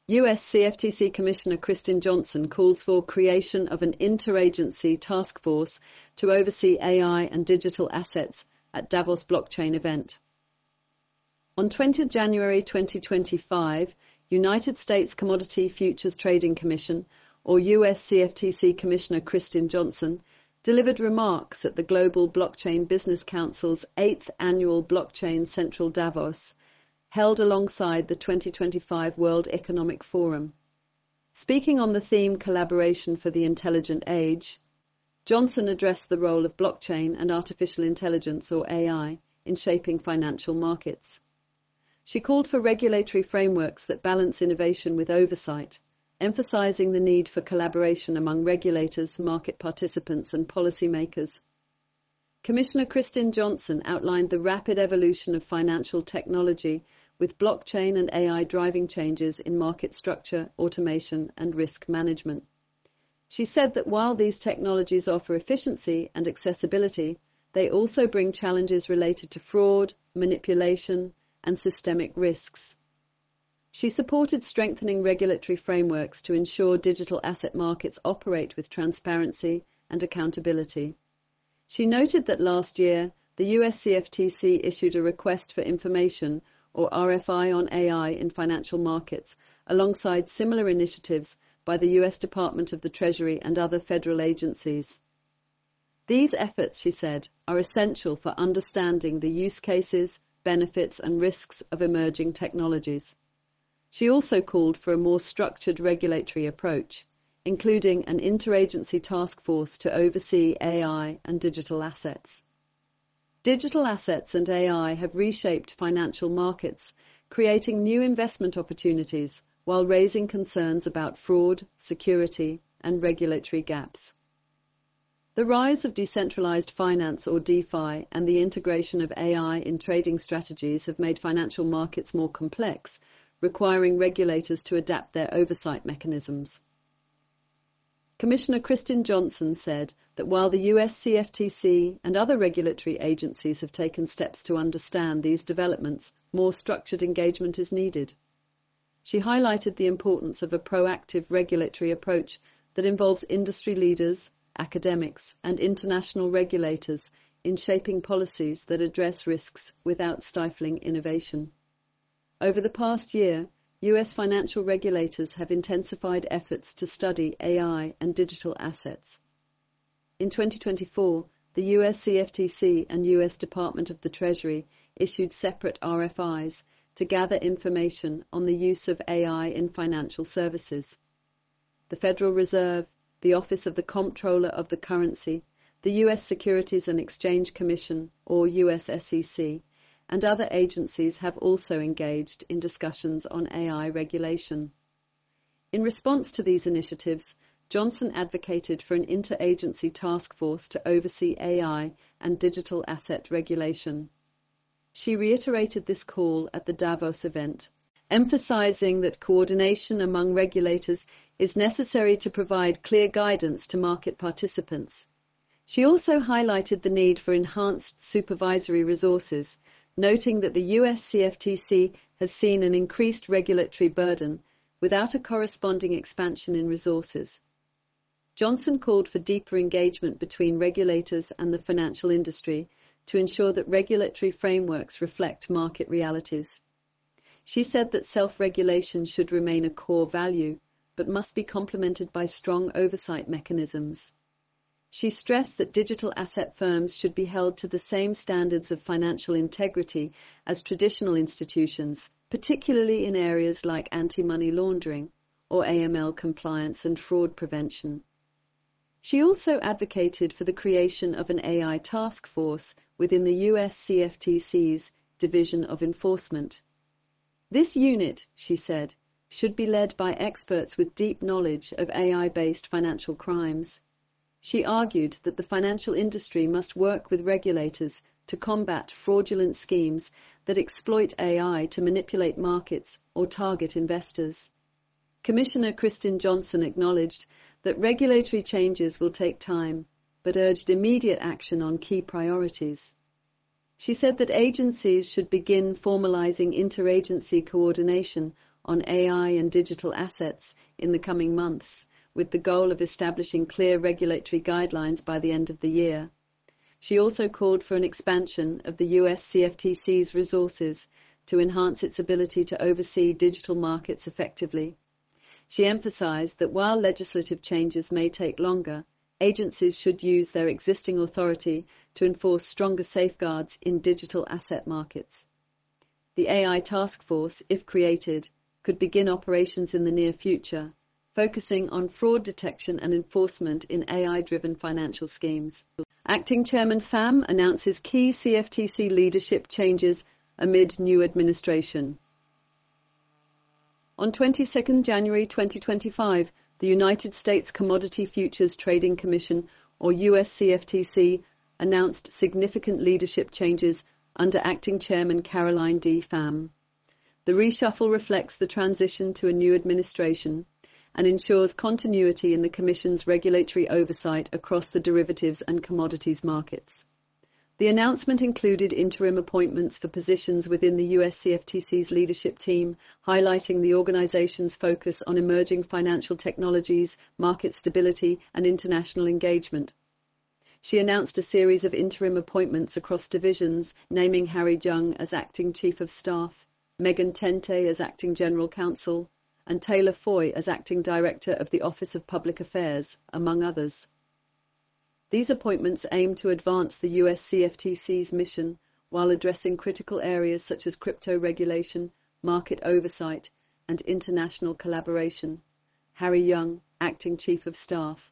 US CFTC Commissioner Kristin Johnson calls for creation of an interagency task force to oversee AI and digital assets at Davos blockchain event. On 20 January 2025, United States Commodity Futures Trading Commission, or US CFTC Commissioner Kristin Johnson, delivered remarks at the Global Blockchain Business Council's 8th Annual Blockchain Central Davos, held alongside the 2025 World Economic Forum. Speaking on the theme Collaboration for the Intelligent Age, Johnson addressed the role of blockchain and artificial intelligence, or AI, in shaping financial markets. She called for regulatory frameworks that balance innovation with oversight, emphasizing the need for collaboration among regulators, market participants, and policymakers. Commissioner Kristin Johnson outlined the rapid evolution of financial technology, with blockchain and AI driving changes in market structure, automation, and risk management. She said that while these technologies offer efficiency and accessibility, they also bring challenges related to fraud, manipulation, and systemic risks. She supported strengthening regulatory frameworks to ensure digital asset markets operate with transparency and accountability. She noted that last year, the US CFTC issued a request for information, or RFI, on AI in financial markets, alongside similar initiatives by the US Department of the Treasury and other federal agencies. These efforts, she said, are essential for understanding the use cases, benefits, and risks of emerging technologies. She also called for a more structured regulatory approach, including an interagency task force to oversee AI and digital assets. Digital assets and AI have reshaped financial markets, creating new investment opportunities while raising concerns about fraud, security, and regulatory gaps. The rise of decentralized finance, or DeFi, and the integration of AI in trading strategies have made financial markets more complex, requiring regulators to adapt their oversight mechanisms. Commissioner Kristin Johnson said that while the US CFTC and other regulatory agencies have taken steps to understand these developments, more structured engagement is needed. She highlighted the importance of a proactive regulatory approach that involves industry leaders, academics, and international regulators in shaping policies that address risks without stifling innovation. Over the past year, US financial regulators have intensified efforts to study AI and digital assets. In 2024, the US CFTC and US Department of the Treasury issued separate RFIs to gather information on the use of AI in financial services. The Federal Reserve, the Office of the Comptroller of the Currency, the US Securities and Exchange Commission, or US SEC, and other agencies have also engaged in discussions on AI regulation. In response to these initiatives, Johnson advocated for an interagency task force to oversee AI and digital asset regulation. She reiterated this call at the Davos event, emphasizing that coordination among regulators is necessary to provide clear guidance to market participants. She also highlighted the need for enhanced supervisory resources, noting that the US CFTC has seen an increased regulatory burden without a corresponding expansion in resources. Johnson called for deeper engagement between regulators and the financial industry to ensure that regulatory frameworks reflect market realities. She said that self-regulation should remain a core value, but must be complemented by strong oversight mechanisms. She stressed that digital asset firms should be held to the same standards of financial integrity as traditional institutions, particularly in areas like anti-money laundering or AML compliance and fraud prevention. She also advocated for the creation of an AI task force within the US CFTC's Division of Enforcement. This unit, she said, should be led by experts with deep knowledge of AI-based financial crimes. She argued that the financial industry must work with regulators to combat fraudulent schemes that exploit AI to manipulate markets or target investors. Commissioner Kristin Johnson acknowledged that regulatory changes will take time, but urged immediate action on key priorities. She said that agencies should begin formalizing interagency coordination on AI and digital assets in the coming months, with the goal of establishing clear regulatory guidelines by the end of the year. She also called for an expansion of the US CFTC's resources to enhance its ability to oversee digital markets effectively. She emphasized that while legislative changes may take longer, agencies should use their existing authority to enforce stronger safeguards in digital asset markets. The AI task force, if created, could begin operations in the near future, focusing on fraud detection and enforcement in AI-driven financial schemes. Acting Chairman Pham announces key CFTC leadership changes amid new administration. On 22 January 2025, the United States Commodity Futures Trading Commission, or US CFTC, announced significant leadership changes under Acting Chairman Caroline D. Pham. The reshuffle reflects the transition to a new administration and ensures continuity in the Commission's regulatory oversight across the derivatives and commodities markets. The announcement included interim appointments for positions within the US CFTC's leadership team, highlighting the organization's focus on emerging financial technologies, market stability, and international engagement. She announced a series of interim appointments across divisions, naming Harry Jung as Acting Chief of Staff, Megan Tente as Acting General Counsel, and Taylor Foy as Acting Director of the Office of Public Affairs, among others. These appointments aim to advance the US CFTC's mission while addressing critical areas such as crypto regulation, market oversight, and international collaboration. Harry Jung, Acting Chief of Staff.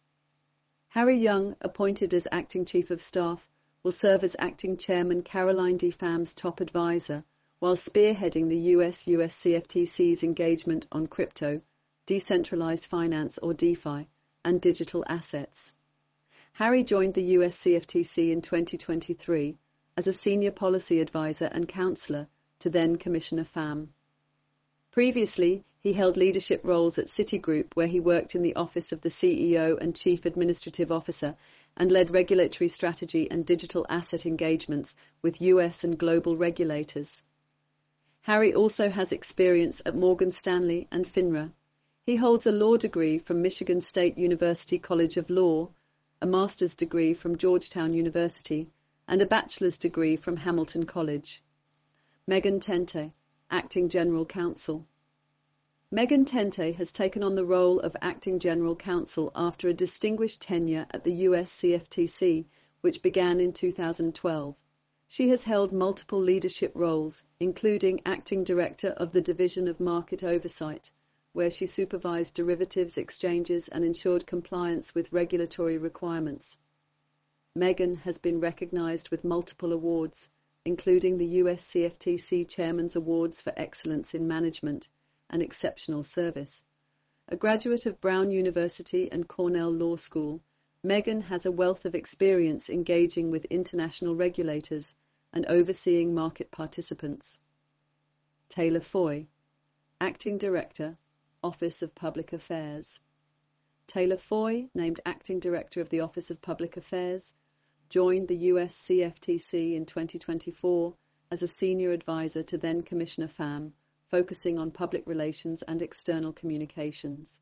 Harry Jung, appointed as Acting Chief of Staff, will serve as Acting Chairman Caroline D. Pham's top advisor, while spearheading the US CFTC's engagement on crypto, decentralized finance or DeFi, and digital assets. Harry joined the US CFTC in 2023 as a senior policy advisor and counselor to then Commissioner Pham. Previously, he held leadership roles at Citigroup, where he worked in the office of the CEO and Chief Administrative Officer and led regulatory strategy and digital asset engagements with US and global regulators. Harry also has experience at Morgan Stanley and FINRA. He holds a law degree from Michigan State University College of Law, a master's degree from Georgetown University, and a bachelor's degree from Hamilton College. Megan Tente, Acting General Counsel. Megan Tente has taken on the role of Acting General Counsel after a distinguished tenure at the US CFTC, which began in 2012. She has held multiple leadership roles, including Acting Director of the Division of Market Oversight, where she supervised derivatives exchanges and ensured compliance with regulatory requirements. Megan has been recognized with multiple awards, including the US CFTC Chairman's Awards for Excellence in Management and Exceptional Service. A graduate of Brown University and Cornell Law School, Megan has a wealth of experience engaging with international regulators and overseeing market participants. Taylor Foy, Acting Director, Office of Public Affairs. Taylor Foy, named Acting Director of the Office of Public Affairs, joined the US CFTC in 2024 as a senior advisor to then Commissioner Pham, focusing on public relations and external communications.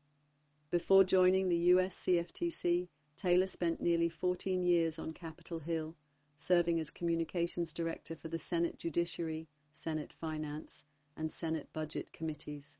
Before joining the US CFTC, Taylor spent nearly 14 years on Capitol Hill, serving as Communications Director for the Senate Judiciary, Senate Finance, and Senate Budget Committees.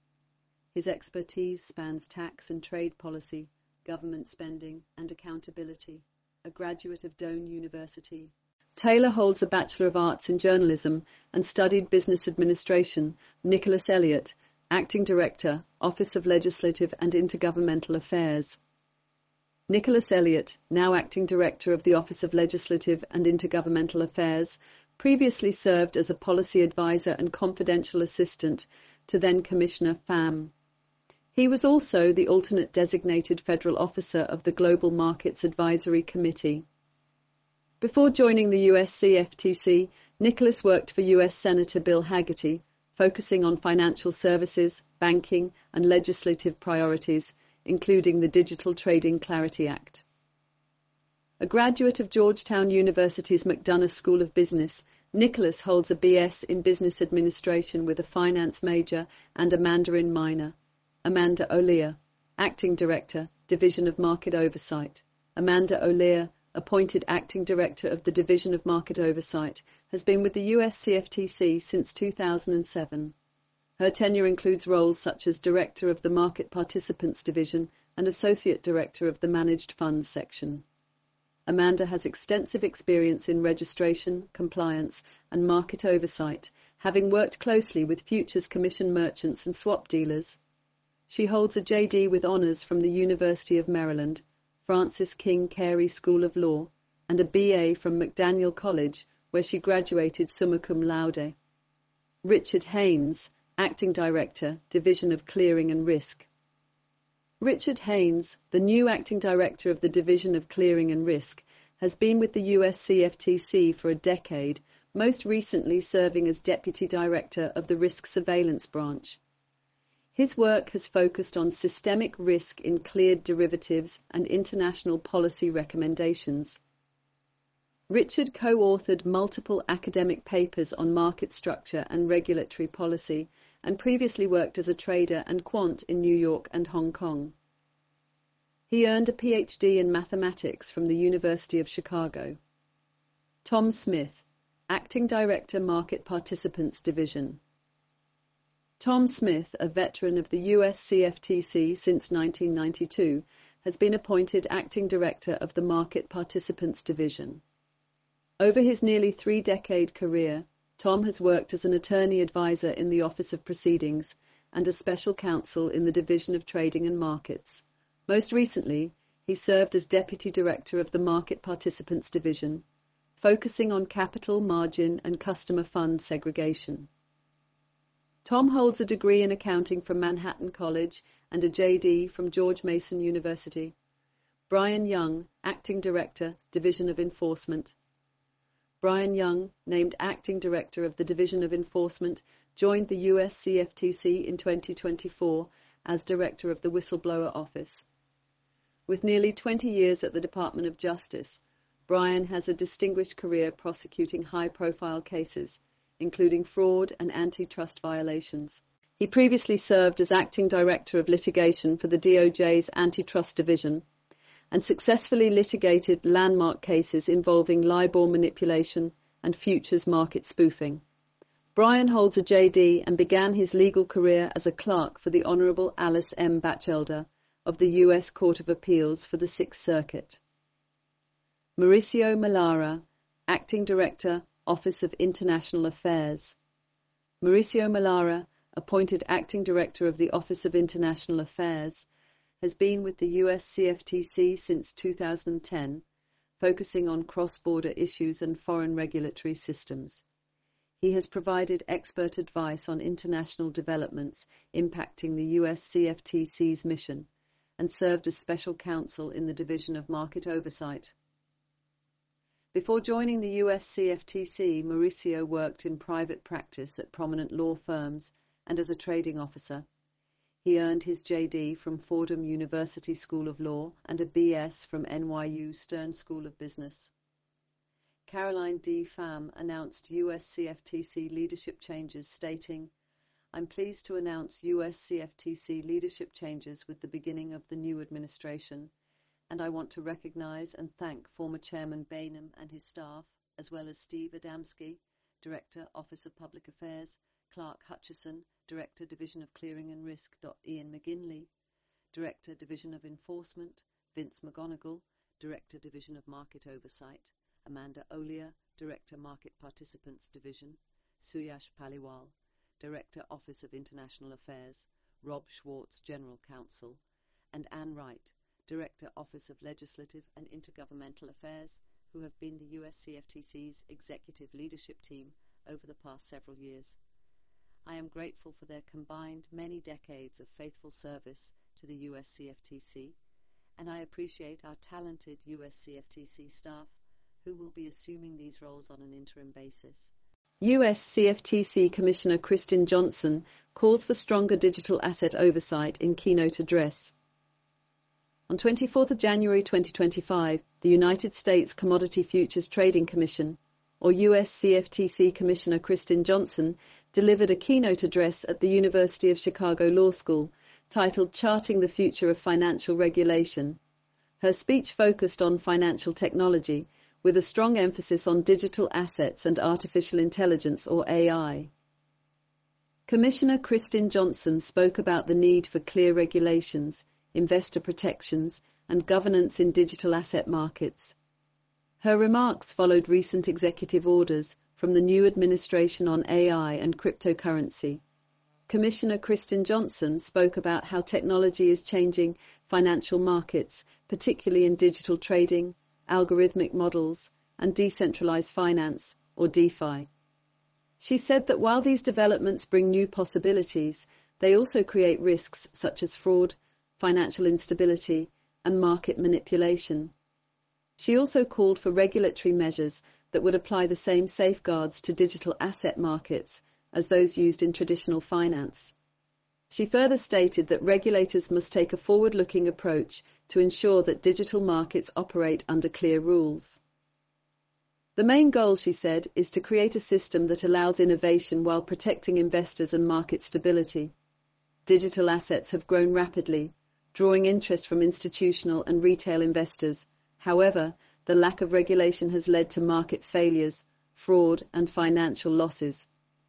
His expertise spans tax and trade policy, government spending, and accountability. A graduate of Doane University, Taylor holds a Bachelor of Arts in Journalism and studied Business Administration. Nicholas Elliott, Acting Director, Office of Legislative and Intergovernmental Affairs. Nicholas Elliott, now Acting Director of the Office of Legislative and Intergovernmental Affairs, previously served as a policy advisor and confidential assistant to then Commissioner Pham. He was also the alternate designated federal officer of the Global Markets Advisory Committee. Before joining the US CFTC, Nicholas worked for US Senator Bill Hagerty, focusing on financial services, banking, and legislative priorities, including the Digital Trading Clarity Act. A graduate of Georgetown University's McDonough School of Business Nicholas holds a BS in Business Administration with a finance major and a Mandarin minor. Amanda O'Lear, Acting Director, Division of Market Oversight. Amanda O'Lear, appointed Acting Director of the Division of Market Oversight, has been with the US CFTC since 2007. Her tenure includes roles such as Director of the Market Participants Division and Associate Director of the Managed Funds section. Amanda has extensive experience in registration, compliance, and market oversight, having worked closely with futures commission merchants and swap dealers. She holds a JD with honours from the University of Maryland, Francis King Carey School of Law, and a BA from McDaniel College, where she graduated summa cum laude. Richard Haynes, Acting Director, Division of Clearing and Risk. Richard Haynes, the new Acting Director of the Division of Clearing and Risk, has been with the US CFTC for a decade, most recently serving as Deputy Director of the Risk Surveillance Branch. His work has focused on systemic risk in cleared derivatives and international policy recommendations. Richard co-authored multiple academic papers on market structure and regulatory policy, and previously worked as a trader and quant in New York and Hong Kong. He earned a PhD in mathematics from the University of Chicago. Tom Smith, Acting Director, Market Participants Division. Tom Smith, a veteran of the US CFTC since 1992, has been appointed Acting Director of the Market Participants Division. Over his nearly 3-decade career, Tom has worked as an attorney advisor in the Office of Proceedings and as special counsel in the Division of Trading and Markets. Most recently, he served as Deputy Director of the Market Participants Division, focusing on capital, margin, and customer fund segregation. Tom holds a degree in accounting from Manhattan College and a JD from George Mason University. Brian Young, Acting Director, Division of Enforcement. Brian Young, named Acting Director of the Division of Enforcement, joined the US CFTC in 2024 as Director of the Whistleblower Office. With nearly 20 years at the Department of Justice, Brian has a distinguished career prosecuting high-profile cases, including fraud and antitrust violations. He previously served as Acting Director of Litigation for the DOJ's Antitrust Division and successfully litigated landmark cases involving LIBOR manipulation and futures market spoofing. Brian holds a JD and began his legal career as a clerk for the Honourable Alice M. Batchelder of the U.S. Court of Appeals for the Sixth Circuit. Mauricio Melara, Acting Director, Office of International Affairs. Mauricio Melara, appointed Acting Director of the Office of International Affairs, has been with the US CFTC since 2010, focusing on cross-border issues and foreign regulatory systems. He has provided expert advice on international developments impacting the US CFTC's mission and served as special counsel in the Division of Market Oversight. Before joining the US CFTC, Mauricio worked in private practice at prominent law firms and as a trading officer. He earned his JD from Fordham University School of Law and a BS from NYU Stern School of Business. Caroline D. Pham announced US CFTC leadership changes, stating, "I'm pleased to announce US CFTC leadership changes with the beginning of the new administration, and I want to recognize and thank former Chairman Bainum and his staff, as well as Steve Adamski, Director, Office of Public Affairs, Clark Hutchison, Director, Division of Clearing and Risk, Ian McGinley, Director, Division of Enforcement, Vince McGonigal, Director, Division of Market Oversight, Amanda O'Lear, Director, Market Participants Division, Suyash Paliwal, Director, Office of International Affairs, Rob Schwartz, General Counsel, and Anne Wright, Director, Office of Legislative and Intergovernmental Affairs, who have been the US CFTC's executive leadership team over the past several years. I am grateful for their combined many decades of faithful service to the US CFTC, and I appreciate our talented US CFTC staff who will be assuming these roles on an interim basis. US CFTC Commissioner Kristin Johnson calls for stronger digital asset oversight in keynote address. On 24 January 2025, the United States Commodity Futures Trading Commission, or US CFTC Commissioner Kristin Johnson, delivered a keynote address at the University of Chicago Law School titled Charting the Future of Financial Regulation. Her speech focused on financial technology, with a strong emphasis on digital assets and artificial intelligence, or AI. Commissioner Kristin Johnson spoke about the need for clear regulations, investor protections, and governance in digital asset markets. Her remarks followed recent executive orders from the new administration on AI and cryptocurrency. Commissioner Kristin Johnson spoke about how technology is changing financial markets, particularly in digital trading, algorithmic models, and decentralized finance, or DeFi. She said that while these developments bring new possibilities, they also create risks such as fraud, financial instability, and market manipulation. She also called for regulatory measures that would apply the same safeguards to digital asset markets as those used in traditional finance. She further stated that regulators must take a forward-looking approach to ensure that digital markets operate under clear rules. The main goal, she said, is to create a system that allows innovation while protecting investors and market stability. Digital assets have grown rapidly, drawing interest from institutional and retail investors. However, the lack of regulation has led to market failures, fraud, and financial losses.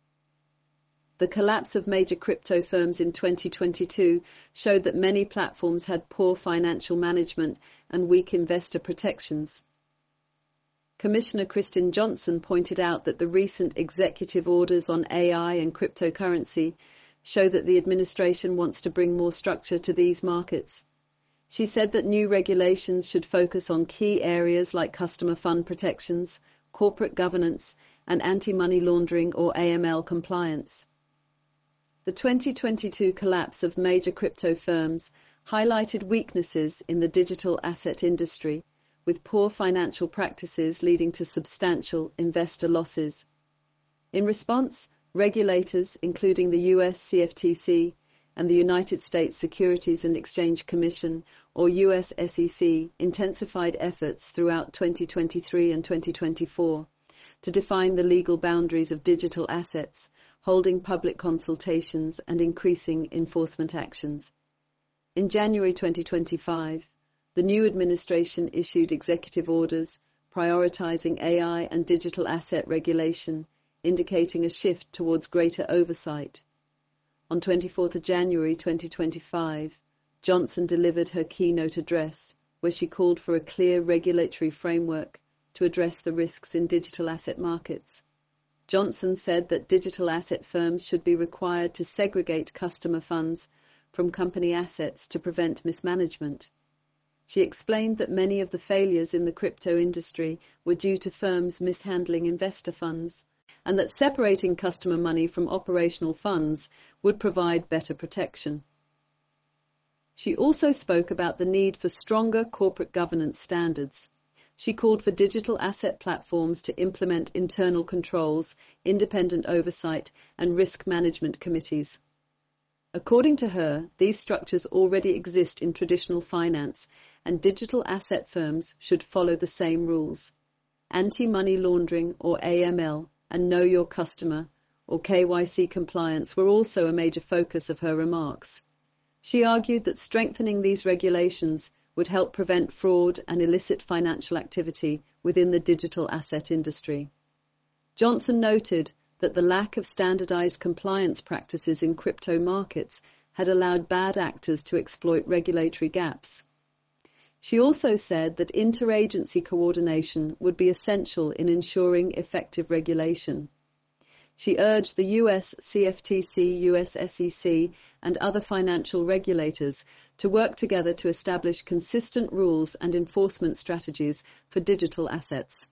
The collapse of major crypto firms in 2022 showed that many platforms had poor financial management and weak investor protections. Commissioner Kristin Johnson pointed out that the recent executive orders on AI and cryptocurrency show that the administration wants to bring more structure to these markets. She said that new regulations should focus on key areas like customer fund protections, corporate governance, and anti-money laundering, or AML, compliance. The 2022 collapse of major crypto firms highlighted weaknesses in the digital asset industry, with poor financial practices leading to substantial investor losses. In response, regulators, including the US CFTC and the United States Securities and Exchange Commission, or US SEC, intensified efforts throughout 2023 and 2024 to define the legal boundaries of digital assets, holding public consultations and increasing enforcement actions. In January 2025, the new administration issued executive orders prioritizing AI and digital asset regulation, indicating a shift towards greater oversight. On 24th January 2025, Johnson delivered her keynote address, where she called for a clear regulatory framework to address the risks in digital asset markets. Johnson said that digital asset firms should be required to segregate customer funds from company assets to prevent mismanagement. She explained that many of the failures in the crypto industry were due to firms mishandling investor funds, and that separating customer money from operational funds would provide better protection. She also spoke about the need for stronger corporate governance standards. She called for digital asset platforms to implement internal controls, independent oversight, and risk management committees. According to her, these structures already exist in traditional finance, and digital asset firms should follow the same rules. Anti-money laundering, or AML, and Know Your Customer, or KYC compliance, were also a major focus of her remarks. She argued that strengthening these regulations would help prevent fraud and illicit financial activity within the digital asset industry. Johnson noted that the lack of standardized compliance practices in crypto markets had allowed bad actors to exploit regulatory gaps. She also said that interagency coordination would be essential in ensuring effective regulation. She urged the US CFTC, US SEC, and other financial regulators to work together to establish consistent rules and enforcement strategies for digital assets.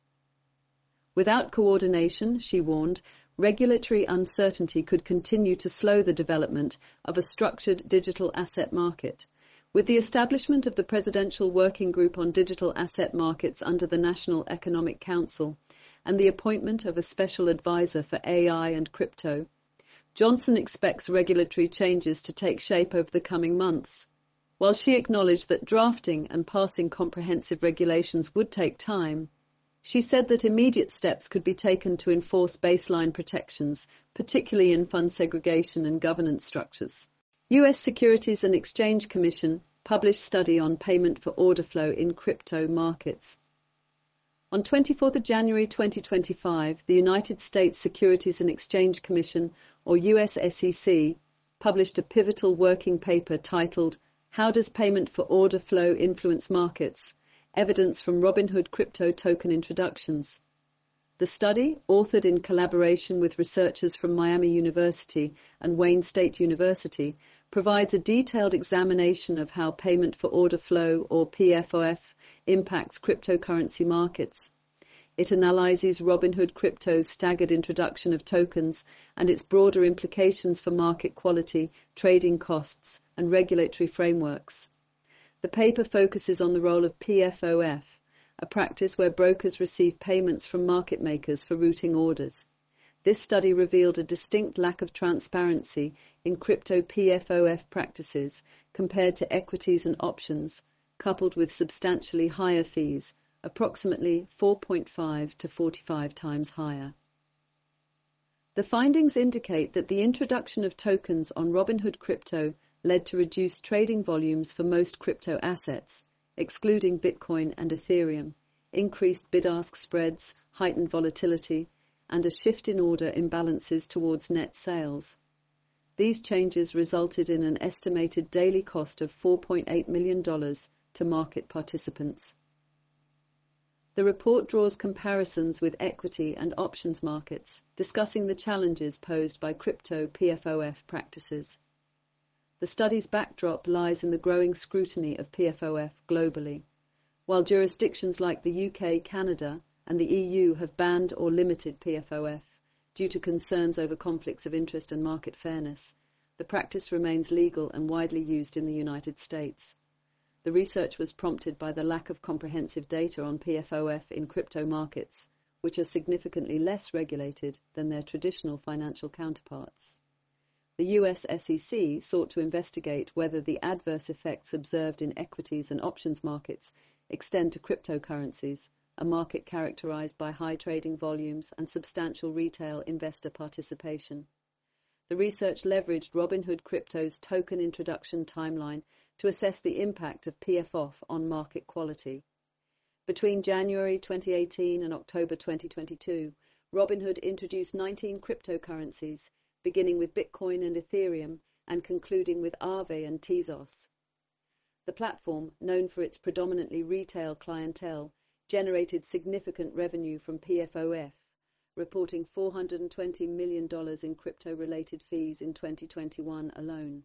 Without coordination, she warned, regulatory uncertainty could continue to slow the development of a structured digital asset market. With the establishment of the Presidential Working Group on Digital Asset Markets under the National Economic Council and the appointment of a special advisor for AI and crypto, Johnson expects regulatory changes to take shape over the coming months. While she acknowledged that drafting and passing comprehensive regulations would take time, She said that immediate steps could be taken to enforce baseline protections, particularly in fund segregation and governance structures. U.S. Securities and Exchange Commission published study on payment for order flow in crypto markets. On 24 January 2025, the United States Securities and Exchange Commission, or US SEC, published a pivotal working paper titled "How Does Payment for Order Flow Influence Markets? Evidence from Robinhood Crypto Token Introductions." The study, authored in collaboration with researchers from Miami University and Wayne State University, provides a detailed examination of how payment for order flow, or PFOF, impacts cryptocurrency markets. It analyzes Robinhood Crypto's staggered introduction of tokens and its broader implications for market quality, trading costs, and regulatory frameworks. The paper focuses on the role of PFOF, a practice where brokers receive payments from market makers for routing orders. This study revealed a distinct lack of transparency in crypto PFOF practices compared to equities and options, coupled with substantially higher fees, approximately 4.5 to 45 times higher. The findings indicate that the introduction of tokens on Robinhood Crypto led to reduced trading volumes for most crypto assets, excluding Bitcoin and Ethereum, increased bid-ask spreads, heightened volatility, and a shift in order imbalances towards net sales. These changes resulted in an estimated daily cost of $4.8 million to market participants. The report draws comparisons with equity and options markets, discussing the challenges posed by crypto PFOF practices. The study's backdrop lies in the growing scrutiny of PFOF globally. While jurisdictions like the UK, Canada, and the EU have banned or limited PFOF due to concerns over conflicts of interest and market fairness, the practice remains legal and widely used in the United States. The research was prompted by the lack of comprehensive data on PFOF in crypto markets, which are significantly less regulated than their traditional financial counterparts. The US SEC sought to investigate whether the adverse effects observed in equities and options markets extend to cryptocurrencies, a market characterized by high trading volumes and substantial retail investor participation. The research leveraged Robinhood Crypto's token introduction timeline to assess the impact of PFOF on market quality. Between January 2018 and October 2022, Robinhood introduced 19 cryptocurrencies, beginning with Bitcoin and Ethereum and concluding with Aave and Tezos. The platform, known for its predominantly retail clientele, generated significant revenue from PFOF, reporting $420 million in crypto-related fees in 2021 alone.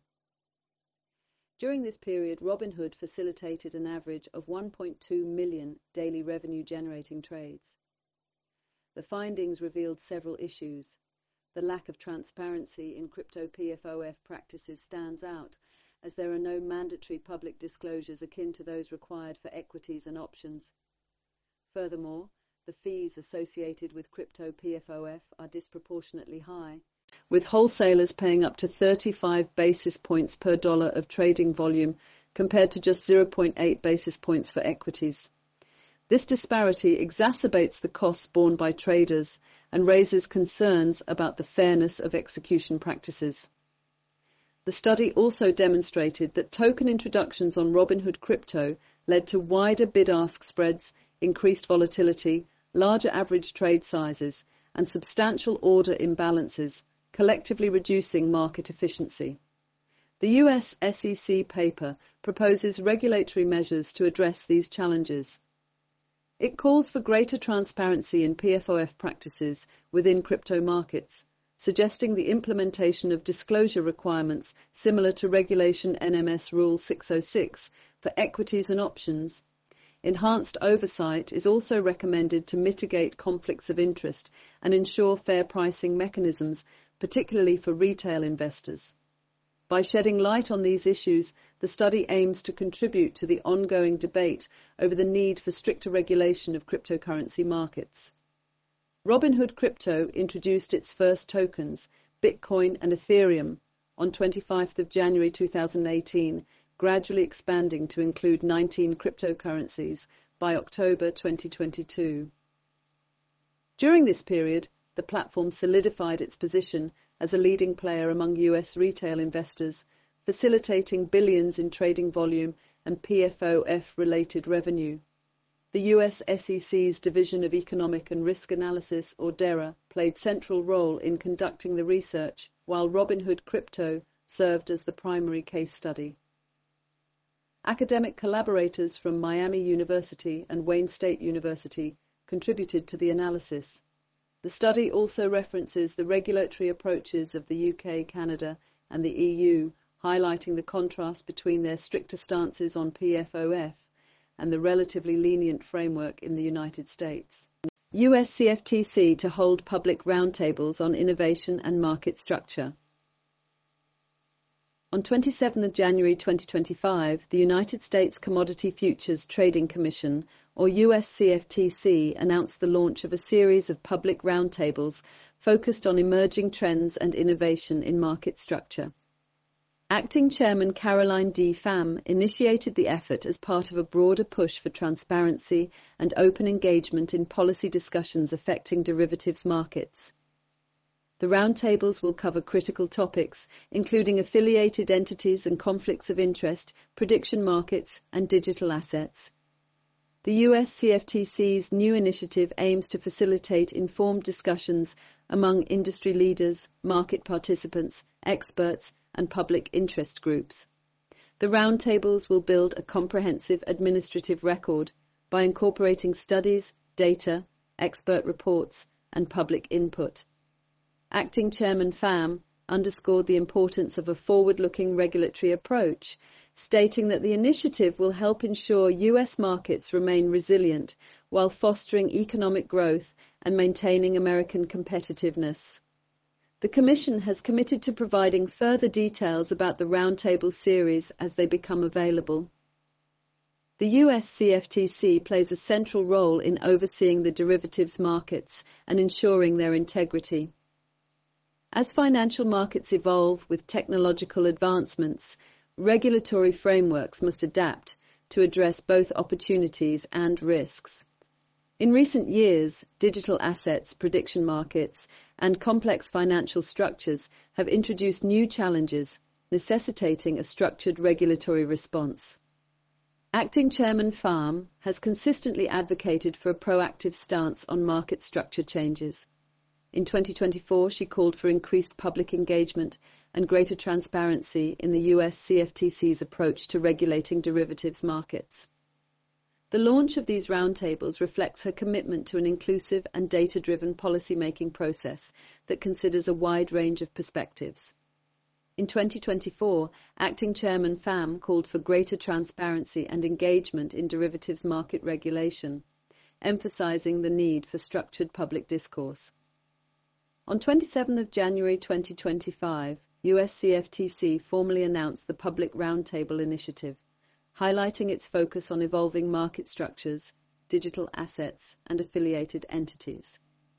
During this period, Robinhood facilitated an average of 1.2 million daily revenue-generating trades. The findings revealed several issues. The lack of transparency in crypto PFOF practices stands out, as there are no mandatory public disclosures akin to those required for equities and options. Furthermore, the fees associated with crypto PFOF are disproportionately high, with wholesalers paying up to 35 basis points per dollar of trading volume compared to just 0.8 basis points for equities. This disparity exacerbates the costs borne by traders and raises concerns about the fairness of execution practices. The study also demonstrated that token introductions on Robinhood Crypto led to wider bid-ask spreads, increased volatility, larger average trade sizes, and substantial order imbalances, collectively reducing market efficiency. The US SEC paper proposes regulatory measures to address these challenges. It calls for greater transparency in PFOF practices within crypto markets, suggesting the implementation of disclosure requirements similar to Regulation NMS Rule 606 for equities and options. Enhanced oversight is also recommended to mitigate conflicts of interest and ensure fair pricing mechanisms, particularly for retail investors. By shedding light on these issues, the study aims to contribute to the ongoing debate over the need for stricter regulation of cryptocurrency markets. Robinhood Crypto introduced its first tokens, Bitcoin and Ethereum, on 25th of January 2018, gradually expanding to include 19 cryptocurrencies by October 2022. During this period, the platform solidified its position as a leading player among US retail investors, facilitating billions in trading volume and PFOF-related revenue. The US SEC's Division of Economic and Risk Analysis, or DERA, played central role in conducting the research, while Robinhood Crypto served as the primary case study. Academic collaborators from Miami University and Wayne State University contributed to the analysis. The study also references the regulatory approaches of the UK, Canada, and the EU, highlighting the contrast between their stricter stances on PFOF and the relatively lenient framework in the United States. US CFTC to hold public roundtables on innovation and market structure. On 27 January 2025, the United States Commodity Futures Trading Commission, or US CFTC, announced the launch of a series of public roundtables focused on emerging trends and innovation in market structure. Acting Chairman Caroline D. Pham initiated the effort as part of a broader push for transparency and open engagement in policy discussions affecting derivatives markets. The roundtables will cover critical topics, including affiliated entities and conflicts of interest, prediction markets, and digital assets. The US CFTC's new initiative aims to facilitate informed discussions among industry leaders, market participants, experts, and public interest groups. The roundtables will build a comprehensive administrative record by incorporating studies, data, expert reports, and public input. Acting Chairman Pham underscored the importance of a forward-looking regulatory approach, stating that the initiative will help ensure US markets remain resilient while fostering economic growth and maintaining American competitiveness. The Commission has committed to providing further details about the roundtable series as they become available. The US CFTC plays a central role in overseeing the derivatives markets and ensuring their integrity. As financial markets evolve with technological advancements, regulatory frameworks must adapt to address both opportunities and risks. In recent years, digital assets, prediction markets, and complex financial structures have introduced new challenges, necessitating a structured regulatory response. Acting Chairman Pham has consistently advocated for a proactive stance on market structure changes. In 2024, she called for increased public engagement and greater transparency in the US CFTC's approach to regulating derivatives markets. The launch of these roundtables reflects her commitment to an inclusive and data-driven policy-making process that considers a wide range of perspectives. In 2024, Acting Chairman Pham called for greater transparency and engagement in derivatives market regulation, emphasizing the need for structured public discourse. On 27 January 2025, US CFTC formally announced the Public Roundtable Initiative, highlighting its focus on evolving market structures, digital assets, and affiliated entities.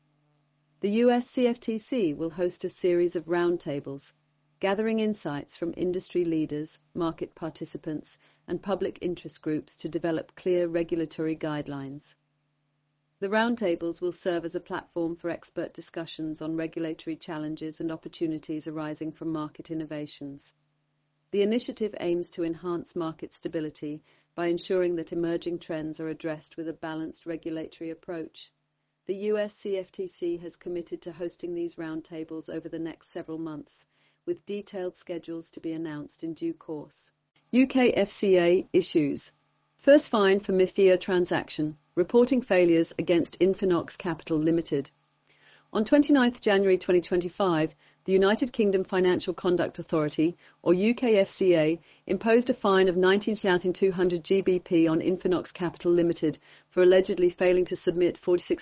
The US CFTC will host a series of roundtables, gathering insights from industry leaders, market participants, and public interest groups to develop clear regulatory guidelines. The roundtables will serve as a platform for expert discussions on regulatory challenges and opportunities arising from market innovations. The initiative aims to enhance market stability by ensuring that emerging trends are addressed with a balanced regulatory approach. The US CFTC has committed to hosting these roundtables over the next several months, with detailed schedules to be announced in due course. UK FCA issues. First fine for MIFIA transaction, reporting failures against Infinox Capital Limited. On 29 January 2025, the United Kingdom Financial Conduct Authority, or UKFCA, imposed a fine of 19,200 GBP on Infinox Capital Limited for allegedly failing to submit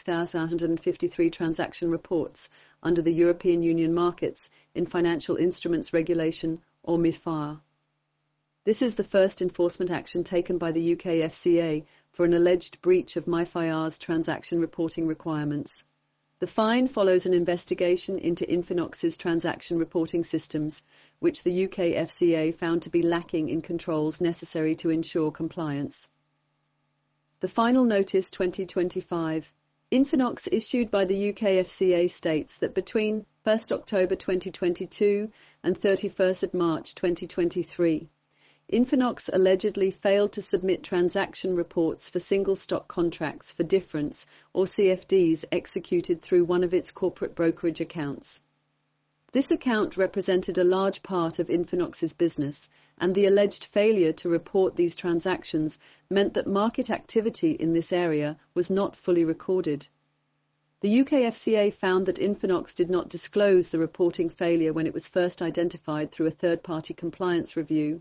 46,053 transaction reports under the European Union Markets in Financial Instruments Regulation, or MiFIR. This is the first enforcement action taken by the UKFCA for an alleged breach of MiFIR's transaction reporting requirements. The fine follows an investigation into Infinox's transaction reporting systems, which the UKFCA found to be lacking in controls necessary to ensure compliance. The Final Notice 2025, Infinox issued by the UK FCA states that between 1st October 2022 and 31st March 2023, Infinox allegedly failed to submit transaction reports for single stock contracts for difference or CFDs executed through one of its corporate brokerage accounts. This account represented a large part of Infinox's business, and the alleged failure to report these transactions meant that market activity in this area was not fully recorded. The UK FCA found that Infinox did not disclose the reporting failure when it was first identified through a third-party compliance review.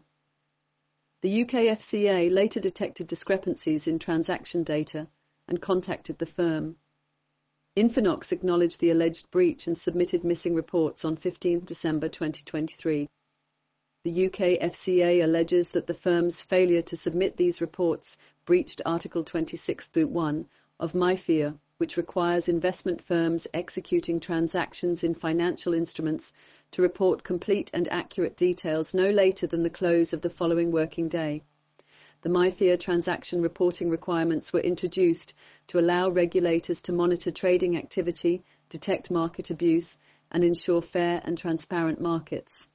The UK FCA later detected discrepancies in transaction data and contacted the firm. Infinox acknowledged the alleged breach and submitted missing reports on 15 December 2023. The UK FCA alleges that the firm's failure to submit these reports breached Article 26.1 of MIFIA, which requires investment firms executing transactions in financial instruments to report complete and accurate details no later than the close of the following working day. The MIFIA transaction reporting requirements were introduced to allow regulators to monitor trading activity, detect market abuse, and ensure fair and transparent markets.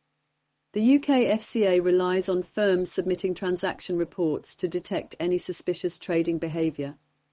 The UK FCA relies on firms submitting transaction reports to detect any suspicious trading behaviour.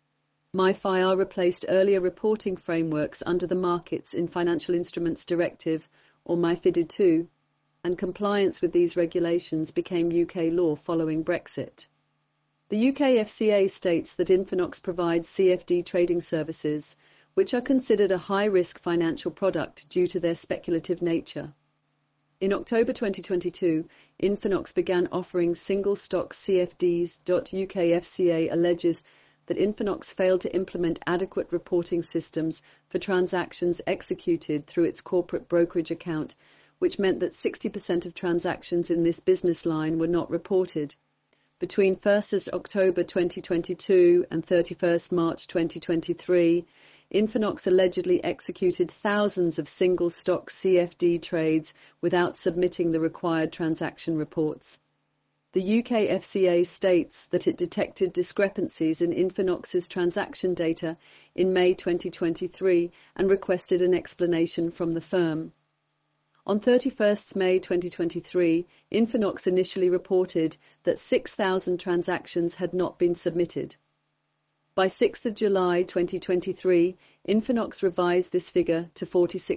MiFIR replaced earlier reporting frameworks under the Markets in Financial Instruments Directive, or MiFID II, and compliance with these regulations became UK law following Brexit. The UK FCA states that Infinox provides CFD trading services, which are considered a high-risk financial product due to their speculative nature. In October 2022, Infinox began offering single-stock CFDs. UK FCA alleges that Infinox failed to implement adequate reporting systems for transactions executed through its corporate brokerage account, which meant that 60% of transactions in this business line were not reported. Between 1st October 2022 and 31st March 2023, Infinox allegedly executed thousands of single-stock CFD trades without submitting the required transaction reports. The UK FCA states that it detected discrepancies in Infinox's transaction data in May 2023 and requested an explanation from the firm. On 31st May 2023, Infinox initially reported that 6,000 transactions had not been submitted. By 6th July 2023, Infinox revised this figure to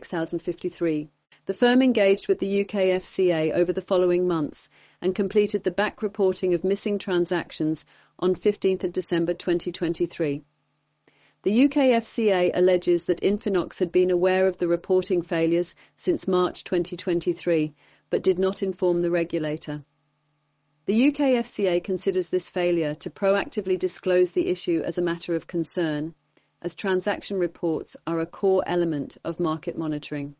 46,053. The firm engaged with the UK FCA over the following months and completed the back reporting of missing transactions on 15th December 2023. The UK FCA alleges that Infinox had been aware of the reporting failures since March 2023, but did not inform the regulator. The UK FCA considers this failure to proactively disclose the issue as a matter of concern, as transaction reports are a core element of market monitoring.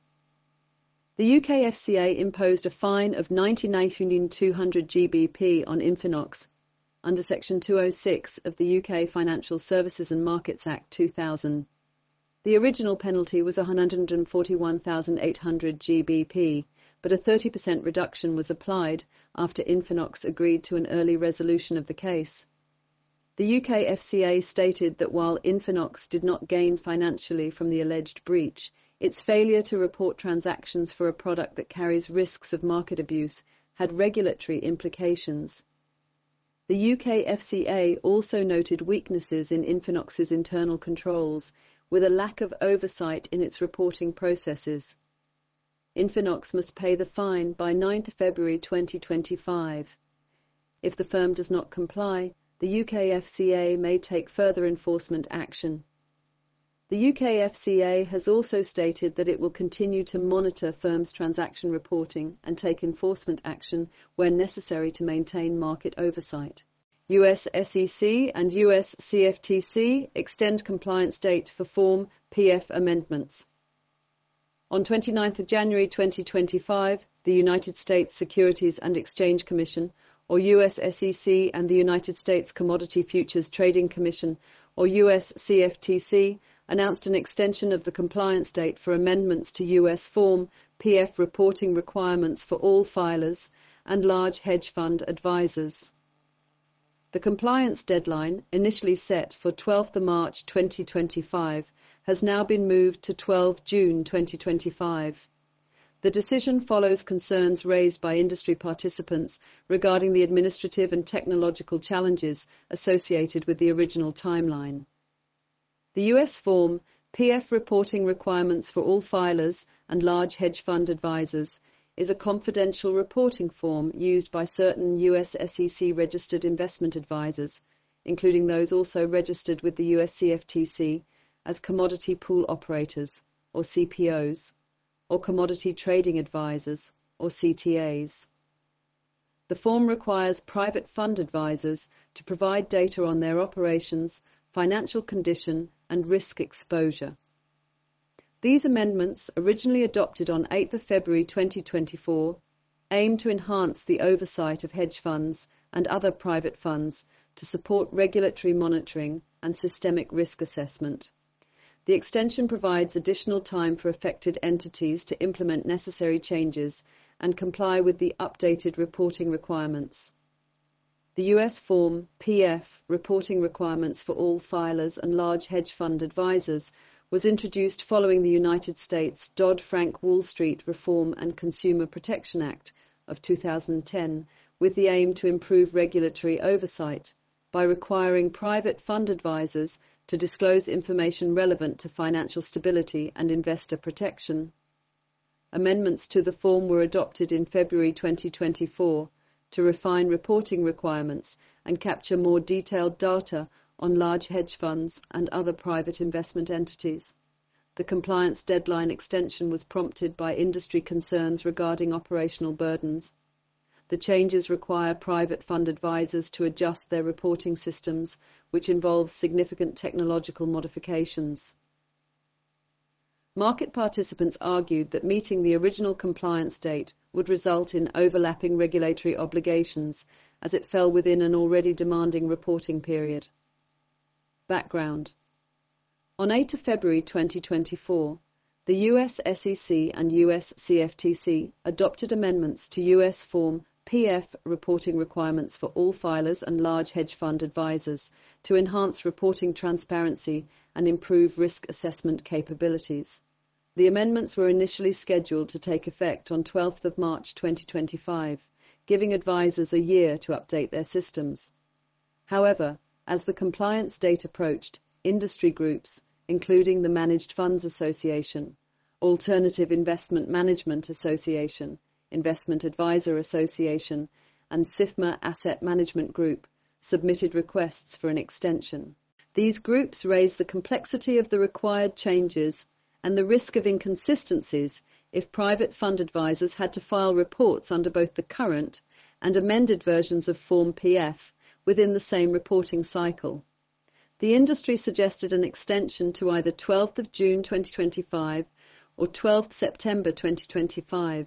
The UK FCA imposed a fine of 99,200 GBP on Infinox under Section 206 of the UK Financial Services and Markets Act 2000. The original penalty was 141,800 GBP, but a 30% reduction was applied after Infinox agreed to an early resolution of the case. The UK FCA stated that while Infinox did not gain financially from the alleged breach, its failure to report transactions for a product that carries risks of market abuse had regulatory implications. The UK FCA also noted weaknesses in Infinox's internal controls, with a lack of oversight in its reporting processes. Infinox must pay the fine by 9th February 2025. If the firm does not comply, the UK FCA may take further enforcement action. The UK FCA has also stated that it will continue to monitor firms' transaction reporting and take enforcement action where necessary to maintain market oversight. US SEC and US CFTC extend compliance date for Form PF amendments. On 29th January 2025, the United States Securities and Exchange Commission, or US SEC, and the United States Commodity Futures Trading Commission, or US CFTC, announced an extension of the compliance date for amendments to US Form PF reporting requirements for all filers and large hedge fund advisors. The compliance deadline, initially set for 12th March 2025, has now been moved to 12 June 2025. The decision follows concerns raised by industry participants regarding the administrative and technological challenges associated with the original timeline. The US Form PF reporting requirements for all filers and large hedge fund advisors is a confidential reporting form used by certain US SEC registered investment advisors, including those also registered with the US CFTC as commodity pool operators, or CPOs, or commodity trading advisors, or CTAs. The form requires private fund advisors to provide data on their operations, financial condition, and risk exposure. These amendments, originally adopted on 8 February 2024, aim to enhance the oversight of hedge funds and other private funds to support regulatory monitoring and systemic risk assessment. The extension provides additional time for affected entities to implement necessary changes and comply with the updated reporting requirements. The US Form PF reporting requirements for all filers and large hedge fund advisors was introduced following the United States Dodd-Frank Wall Street Reform and Consumer Protection Act of 2010, with the aim to improve regulatory oversight by requiring private fund advisors to disclose information relevant to financial stability and investor protection. Amendments to the form were adopted in February 2024 to refine reporting requirements and capture more detailed data on large hedge funds and other private investment entities. The compliance deadline extension was prompted by industry concerns regarding operational burdens. The changes require private fund advisors to adjust their reporting systems, which involves significant technological modifications. Market participants argued that meeting the original compliance date would result in overlapping regulatory obligations, as it fell within an already demanding reporting period. Background. On 8 February 2024, the US SEC and US CFTC adopted amendments to US Form PF reporting requirements for all filers and large hedge fund advisors to enhance reporting transparency and improve risk assessment capabilities. The amendments were initially scheduled to take effect on 12 March 2025, giving advisors a year to update their systems. However, as the compliance date approached, industry groups, including the Managed Funds Association, Alternative Investment Management Association, Investment Advisor Association, and SIFMA Asset Management Group, submitted requests for an extension. These groups raised the complexity of the required changes and the risk of inconsistencies if private fund advisors had to file reports under both the current and amended versions of Form PF within the same reporting cycle. The industry suggested an extension to either 12 June 2025 or 12 September 2025.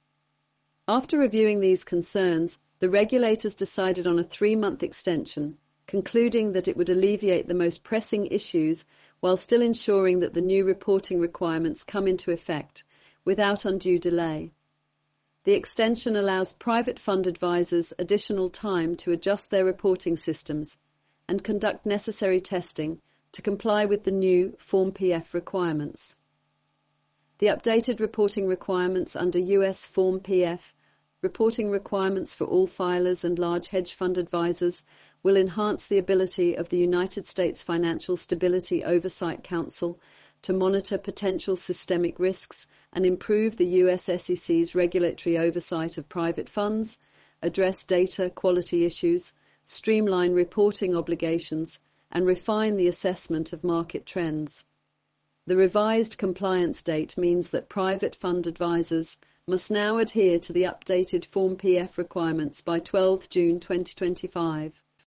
After reviewing these concerns, the regulators decided on a 3-month extension, concluding that it would alleviate the most pressing issues while still ensuring that the new reporting requirements come into effect without undue delay. The extension allows private fund advisors additional time to adjust their reporting systems and conduct necessary testing to comply with the new Form PF requirements. The updated reporting requirements under US Form PF, reporting requirements for all filers and large hedge fund advisors, will enhance the ability of the United States Financial Stability Oversight Council to monitor potential systemic risks and improve the US SEC's regulatory oversight of private funds, address data quality issues, streamline reporting obligations, and refine the assessment of market trends. The revised compliance date means that private fund advisors must now adhere to the updated Form PF requirements by 12 June 2025.